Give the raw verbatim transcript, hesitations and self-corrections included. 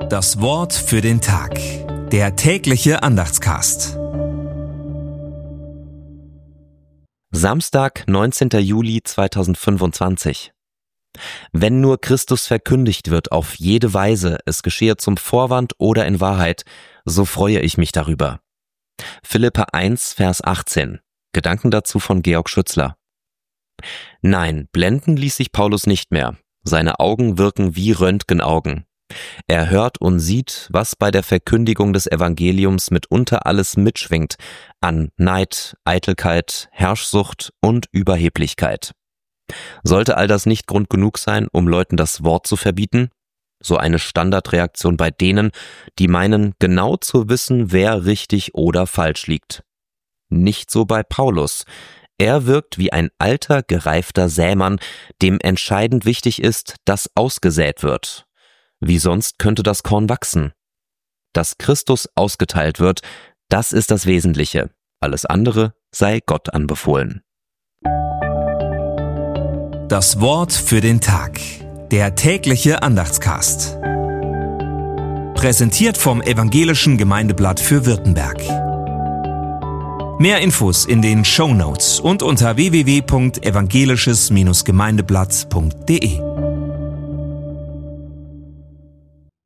Das Wort für den Tag. Der tägliche Andachtscast. Samstag, neunzehnter Juli zweitausendfünfundzwanzig. Wenn nur Christus verkündigt wird auf jede Weise, es geschehe zum Vorwand oder in Wahrheit, so freue ich mich darüber. Philipper eins, Vers achtzehn. Gedanken dazu von Georg Schützler. Nein, blenden ließ sich Paulus nicht mehr. Seine Augen wirken wie Röntgenaugen. Er hört und sieht, was bei der Verkündigung des Evangeliums mitunter alles mitschwingt an Neid, Eitelkeit, Herrschsucht und Überheblichkeit. Sollte all das nicht Grund genug sein, um Leuten das Wort zu verbieten? So eine Standardreaktion bei denen, die meinen, genau zu wissen, wer richtig oder falsch liegt. Nicht so bei Paulus. Er wirkt wie ein alter, gereifter Sämann, dem entscheidend wichtig ist, dass ausgesät wird. Wie sonst könnte das Korn wachsen? Dass Christus ausgeteilt wird, das ist das Wesentliche. Alles andere sei Gott anbefohlen. Das Wort für den Tag. Der tägliche Andachtscast. Präsentiert vom Evangelischen Gemeindeblatt für Württemberg. Mehr Infos in den Shownotes und unter w w w punkt evangelisches Gemeindeblatt punkt de.